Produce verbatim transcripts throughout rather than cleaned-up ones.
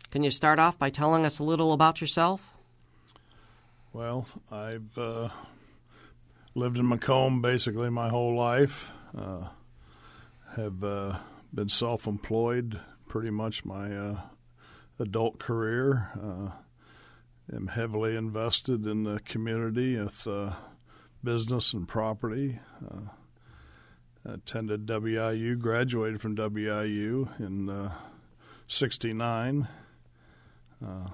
Can you start off by telling us a little about yourself? Well, I've uh, lived in Macomb basically my whole life. Uh, have uh, been self-employed pretty much my uh, adult career. Uh, am heavily invested in the community with uh, business and property. Uh, attended W I U, graduated from W I U in uh, sixty-nine. Uh,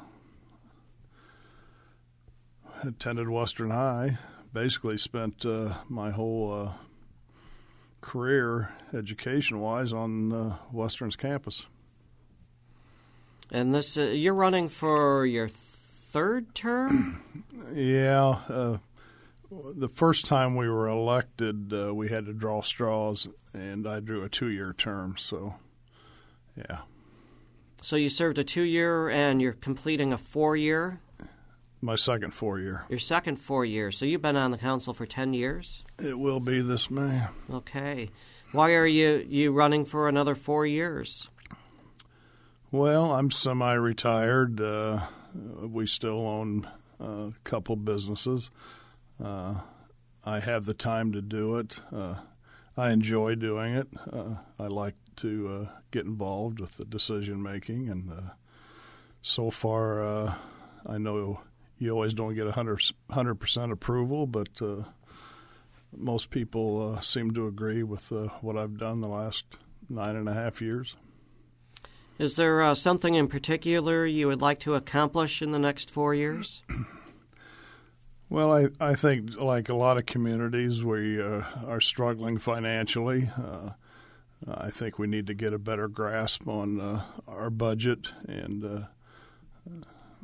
attended Western High. Basically spent uh, my whole uh, career, education-wise, on uh, Western's campus. And this, uh, you're running for your third term? yeah. Uh, the first time we were elected, uh, we had to draw straws, and I drew a two-year term. So, yeah. So you served a two-year, and you're completing a four-year? My second four-year. Your second four-year. So you've been on the council for ten years? It will be this May. Okay. Why are you, you running for another four years? Well, I'm semi-retired. Uh, we still own a couple businesses. Uh, I have the time to do it. Uh, I enjoy doing it. Uh, I like to uh, get involved with the decision making, and uh, so far, uh, I know you always don't get one hundred percent approval, but uh, most people uh, seem to agree with uh, what I've done the last nine and a half years. Is there uh, something in particular you would like to accomplish in the next four years? Well, I, I think like a lot of communities, we uh, are struggling financially. Uh, I think we need to get a better grasp on uh, our budget, and uh,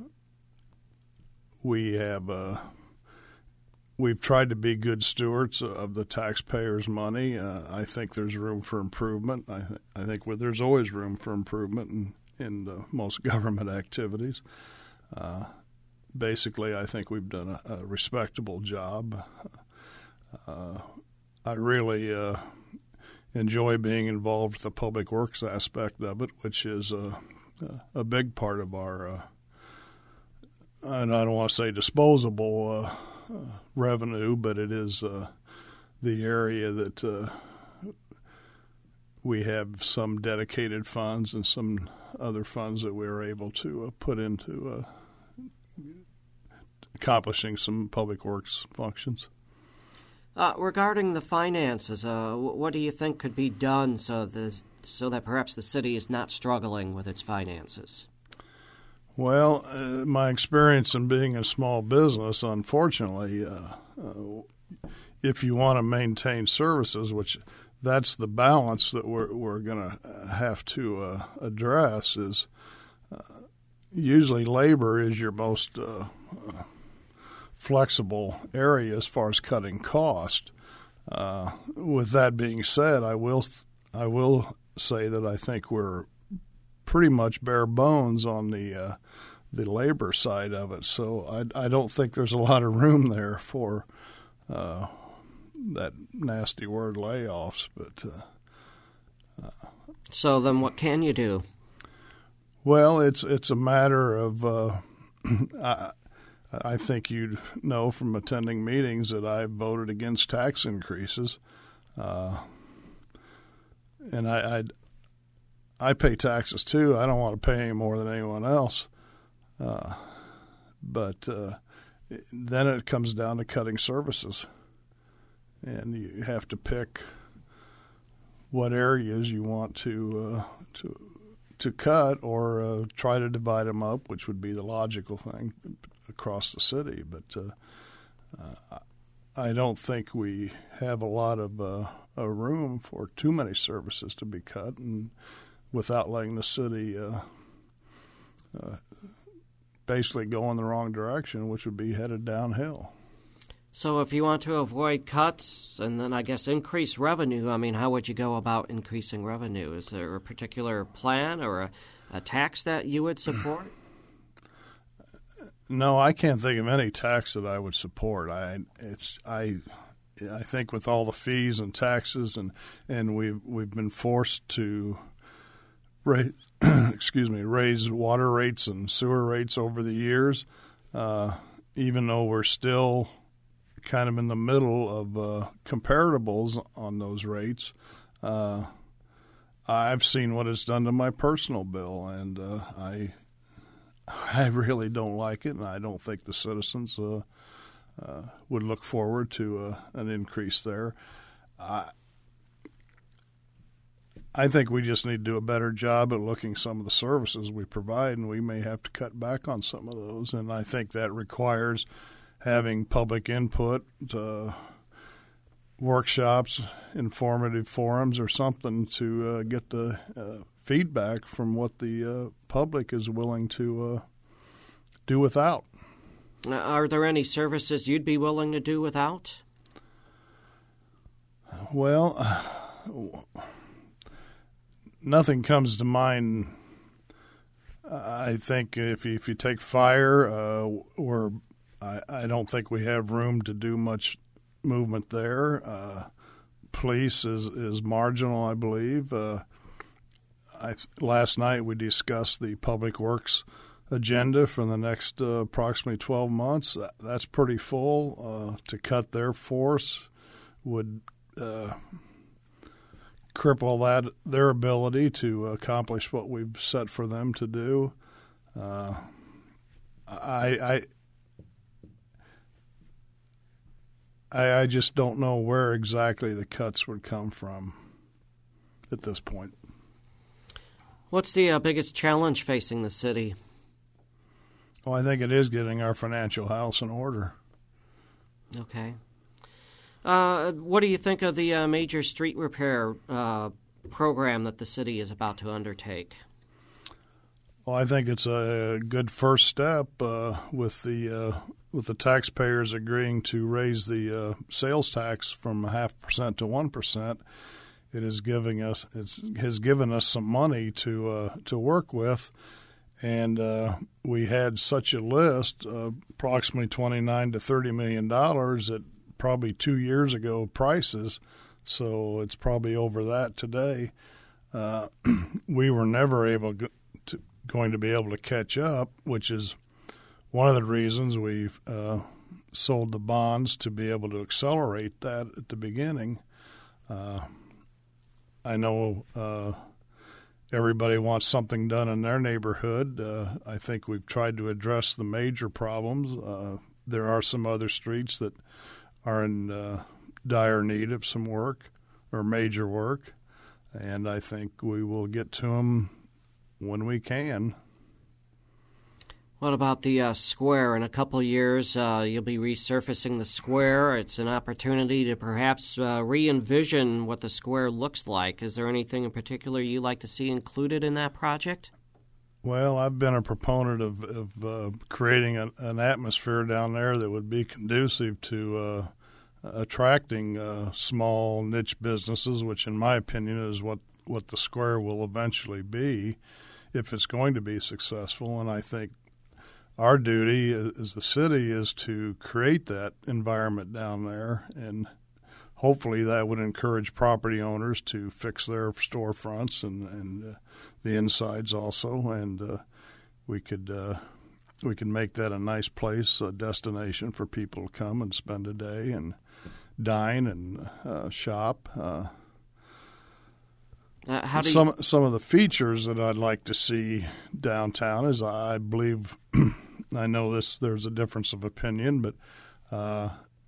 we have uh, we've tried to be good stewards of the taxpayers' money. Uh, I think there's room for improvement. I, th- I think well, there's always room for improvement in, in uh, most government activities. Uh, basically, I think we've done a, a respectable job. Uh, I really uh, enjoy being involved with the public works aspect of it, which is a, a big part of our, uh, and I don't want to say disposable uh, uh, revenue, but it is uh, the area that uh, we have some dedicated funds and some other funds that we are able to uh, put into uh, accomplishing some public works functions. Uh, regarding the finances, uh, what do you think could be done so, this, so that perhaps the city is not struggling with its finances? Well, uh, my experience in being a small business, unfortunately, uh, uh, if you want to maintain services, which that's the balance that we're, we're going to have to uh, address, is uh, usually labor is your most uh, uh, flexible area as far as cutting cost. Uh, with that being said, I will I will say that I think we're pretty much bare bones on the uh, the labor side of it. So I, I don't think there's a lot of room there for uh, that nasty word layoffs. But uh, uh, so then, what can you do? Well, it's it's a matter of. Uh, I, I think you know from attending meetings that I voted against tax increases, uh, and I, I I pay taxes too. I don't want to pay any more than anyone else, uh, but uh, then it comes down to cutting services, and you have to pick what areas you want to uh, to to cut or uh, try to divide them up, which would be the logical thing across the city, but uh, uh, I don't think we have a lot of uh, a room for too many services to be cut, and without letting the city uh, uh, basically go in the wrong direction, which would be headed downhill. So if you want to avoid cuts and then I guess increase revenue, I mean, how would you go about increasing revenue? Is there a particular plan or a, a tax that you would support? No, I can't think of any tax that I would support. I it's I I think with all the fees and taxes and and we've we've been forced to raise, excuse me, raise water rates and sewer rates over the years, uh, even though we're still kind of in the middle of uh, comparables on those rates. Uh, I've seen what it's done to my personal bill, and uh, I I really don't like it, and I don't think the citizens uh, uh, would look forward to uh, an increase there. I I think we just need to do a better job at looking at some of the services we provide, and we may have to cut back on some of those. And I think that requires having public input, uh, workshops, informative forums, or something to uh, get the uh, feedback from what the uh, public is willing to uh, do without. Are there any services you'd be willing to do without? Well, uh, nothing comes to mind. I think if you, if you take fire, uh, we're I, I don't think we have room to do much movement there. Uh, police is, is marginal, I believe. Uh, I, last night we discussed the public works agenda for the next uh, approximately twelve months. That's pretty full. Uh, to cut their force would uh, cripple that their ability to accomplish what we've set for them to do. Uh, I, I I, I just don't know where exactly the cuts would come from at this point. What's the uh, biggest challenge facing the city? Well, I think it is getting our financial house in order. Okay. Uh, what do you think of the uh, major street repair uh, program that the city is about to undertake? Well, I think it's a good first step uh, with the uh, with the taxpayers agreeing to raise the uh, sales tax from a half percent to one percent. It is giving us it's has given us some money to uh, to work with, and uh, we had such a list, uh, approximately twenty-nine to thirty million dollars at probably two years ago prices, so it's probably over that today. Uh, we were never able to. going to be able to catch up, which is one of the reasons we've uh, sold the bonds to be able to accelerate that at the beginning. Uh, I know uh, everybody wants something done in their neighborhood. Uh, I think we've tried to address the major problems. Uh, there are some other streets that are in uh, dire need of some work or major work, and I think we will get to them when we can. What about the uh, square? In a couple of years, uh, you'll be resurfacing the square. It's an opportunity to perhaps uh, re-envision what the square looks like. Is there anything in particular you'd like to see included in that project? Well, I've been a proponent of, of uh, creating a, an atmosphere down there that would be conducive to uh, attracting uh, small niche businesses, which in my opinion is what, what the square will eventually be if it's going to be successful. And I think our duty as the city is to create that environment down there, and hopefully that would encourage property owners to fix their storefronts and, and uh, the insides also, and uh, we could uh, we can make that a nice place, a destination for people to come and spend a day and dine and uh, shop. Uh, Uh, how do you... some some of the features that I'd like to see downtown is I believe I know this there's a difference of opinion, but uh,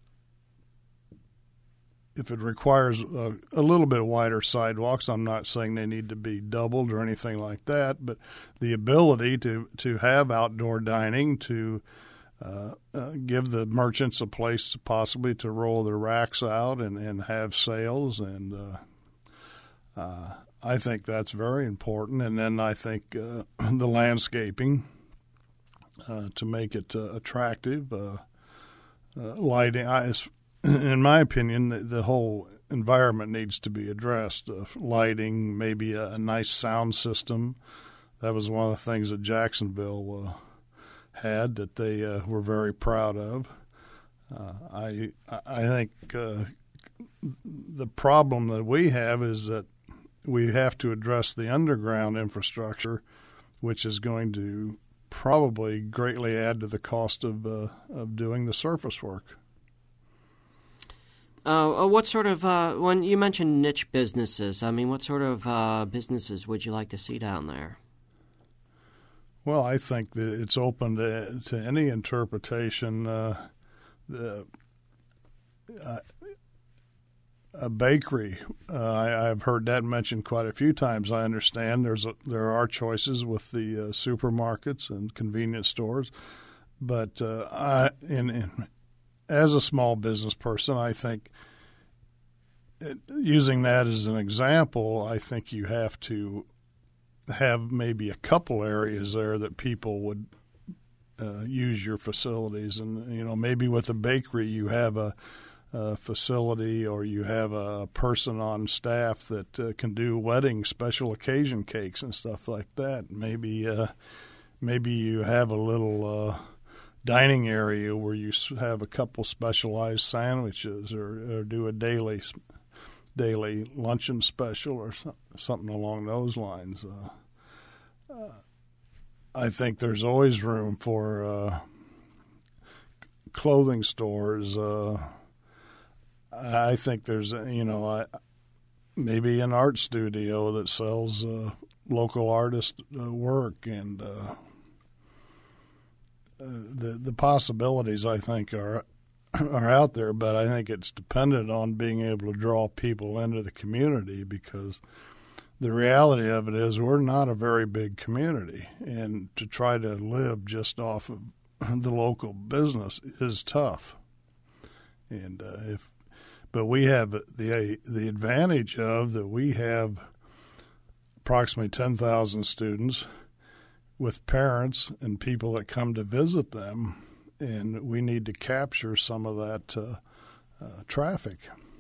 if it requires a, a little bit wider sidewalks, I'm not saying they need to be doubled or anything like that, but the ability to to have outdoor dining, to uh, uh, give the merchants a place possibly to roll their racks out and, and have sales, and uh, Uh, I think that's very important. And then I think uh, the landscaping uh, to make it uh, attractive, uh, uh, lighting. I, in my opinion, the, the whole environment needs to be addressed. Uh, lighting, maybe a, a nice sound system. That was one of the things that Jacksonville uh, had that they uh, were very proud of. Uh, I I think uh, the problem that we have is that we have to address the underground infrastructure, which is going to probably greatly add to the cost of uh, of doing the surface work. Uh, what sort of, uh, when you mentioned niche businesses, I mean, what sort of uh, businesses would you like to see down there? Well, I think that it's open to, to any interpretation. Uh, the, uh, a bakery, uh, I, I've heard that mentioned quite a few times. I understand there's a, there are choices with the uh, supermarkets and convenience stores, but uh, I, in, in as a small business person, I think it, using that as an example, I think you have to have maybe a couple areas there that people would uh, use your facilities. And, you know, maybe with a bakery you have a, a facility or you have a person on staff that uh, can do wedding special occasion cakes and stuff like that. Maybe, uh, maybe you have a little uh, dining area where you have a couple specialized sandwiches or, or do a daily daily luncheon special or so, something along those lines. Uh, uh, I think there's always room for uh, clothing stores. Uh, I think there's, you know, I, maybe an art studio that sells uh, local artist uh, work, and uh, the the possibilities I think are are out there, but I think it's dependent on being able to draw people into the community, because the reality of it is we're not a very big community, and to try to live just off of the local business is tough. And uh, if but we have the the advantage of that we have approximately ten thousand students with parents and people that come to visit them, and we need to capture some of that uh, uh, traffic.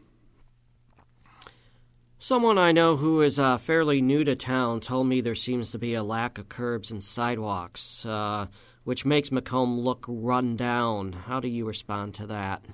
Someone I know who is uh, fairly new to town told me there seems to be a lack of curbs and sidewalks, uh, which makes Macomb look run down. How do you respond to that?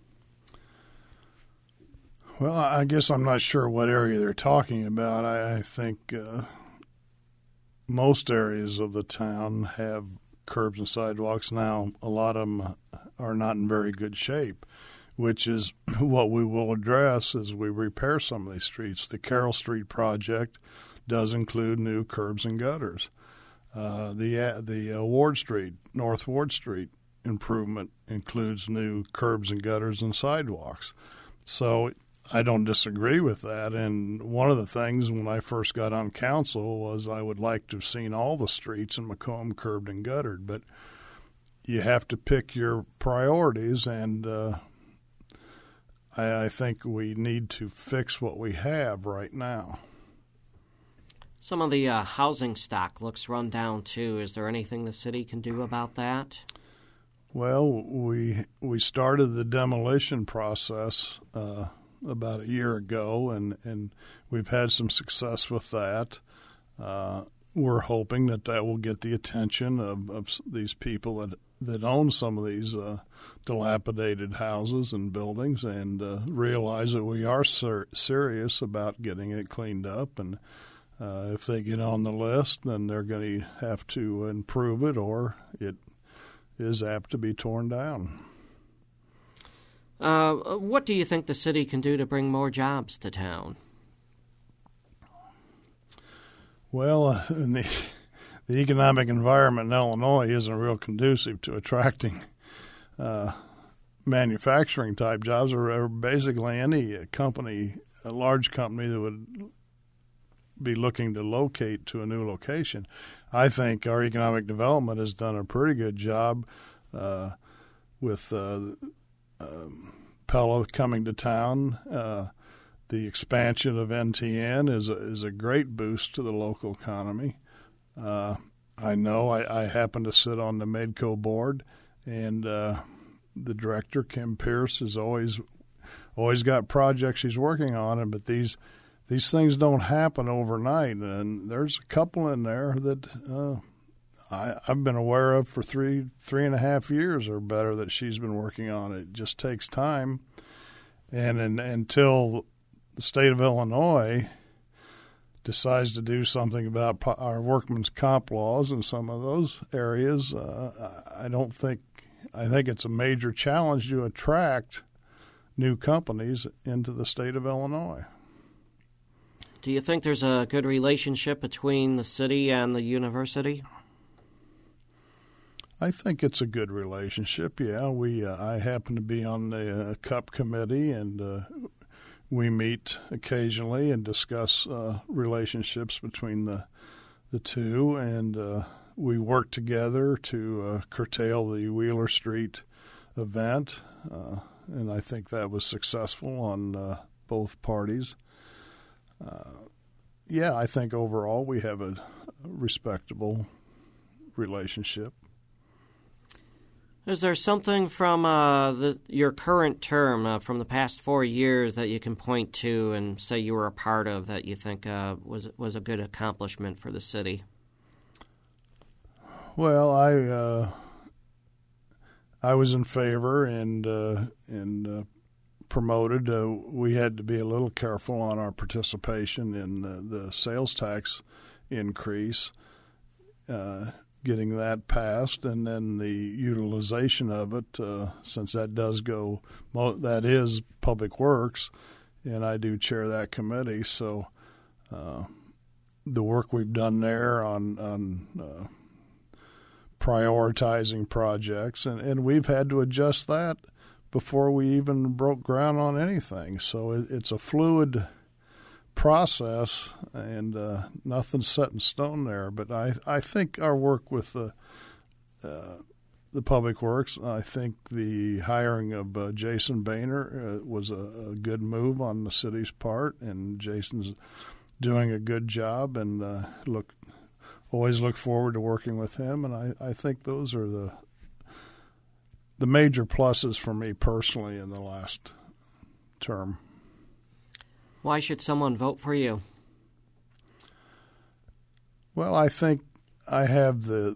Well, I guess I'm not sure what area they're talking about. I, I think uh, most areas of the town have curbs and sidewalks now. A lot of them are not in very good shape, which is what we will address as we repair some of these streets. The Carroll Street project does include new curbs and gutters. Uh, the uh, the uh, Ward Street, North Ward Street improvement includes new curbs and gutters and sidewalks. So I don't disagree with that. And one of the things when I first got on council was I would like to have seen all the streets in Macomb curbed and guttered. But you have to pick your priorities, and uh, I, I think we need to fix what we have right now. Some of the uh, housing stock looks run down, too. Is there anything the city can do about that? Well, we we started the demolition process uh, about a year ago, and, and we've had some success with that. Uh, we're hoping that that will get the attention of, of these people that, that own some of these uh, dilapidated houses and buildings, and uh, realize that we are ser- serious about getting it cleaned up. And uh, if they get on the list, then they're going to have to improve it, or it is apt to be torn down. Uh, what do you think the city can do to bring more jobs to town? Well, uh, the, the economic environment in Illinois isn't real conducive to attracting uh, manufacturing-type jobs, or, or basically any company, a large company that would be looking to locate to a new location. I think our economic development has done a pretty good job uh, with uh, Um, Pella coming to town. Uh, the expansion of N T N is a, is a great boost to the local economy. Uh, I know I, I happen to sit on the Medco board, and uh, the director, Kim Pierce, has always always got projects she's working on, but these these things don't happen overnight. And there's a couple in there that uh, I, I've been aware of for three, three and a half years or better that she's been working on. It just takes time. And in, until the state of Illinois decides to do something about our workman's comp laws in some of those areas, uh, I don't think I think it's a major challenge to attract new companies into the state of Illinois. Do you think there's a good relationship between the city and the university? I think it's a good relationship. Yeah, we uh, I happen to be on the uh, C U P committee, and uh, we meet occasionally and discuss uh, relationships between the the two, and uh, we work together to uh, curtail the Wheeler Street event, uh, and I think that was successful on uh, both parties. Uh, yeah, I think overall we have a respectable relationship. Is there something from uh, the, your current term, uh, from the past four years, that you can point to and say you were a part of that you think uh, was was a good accomplishment for the city? Well, I uh, I was in favor and uh, and uh, promoted. Uh, we had to be a little careful on our participation in uh, the sales tax increase. Uh, getting that passed, and then the utilization of it, uh, since that does go, that is Public Works, and I do chair that committee. So uh, the work we've done there on, on uh, prioritizing projects, and, and we've had to adjust that before we even broke ground on anything. So it, it's a fluid process, and uh, nothing's set in stone there. But I, I think our work with the uh, the Public Works, I think the hiring of uh, Jason Boehner uh, was a, a good move on the city's part, and Jason's doing a good job, and uh, look always look forward to working with him. And I, I think those are the the major pluses for me personally in the last term. Why should someone vote for you? Well, I think I have the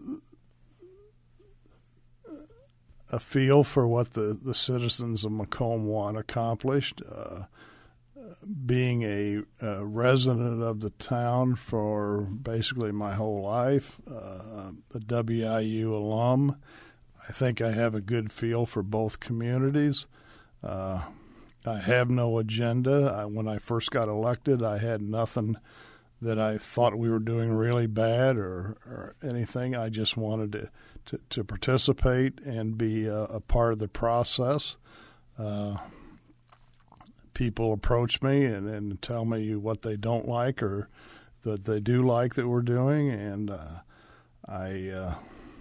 a feel for what the, the citizens of Macomb want accomplished. Uh, being a, a resident of the town for basically my whole life, uh, a W I U alum, I think I have a good feel for both communities. Uh, I have no agenda. I, when I first got elected, I had nothing that I thought we were doing really bad or, or anything. I just wanted to, to, to participate and be a, a part of the process. Uh, people approach me and, and tell me what they don't like or that they do like that we're doing, and uh, I uh,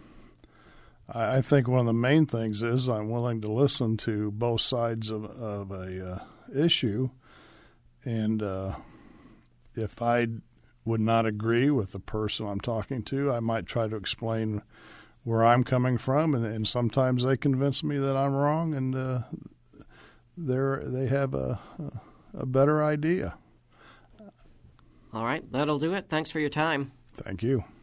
I think one of the main things is I'm willing to listen to both sides of, of a uh, issue, and uh, if I would not agree with the person I'm talking to, I might try to explain where I'm coming from, and, and sometimes they convince me that I'm wrong, and uh, they're they have a, a better idea. All right, that'll do it. Thanks for your time. Thank you.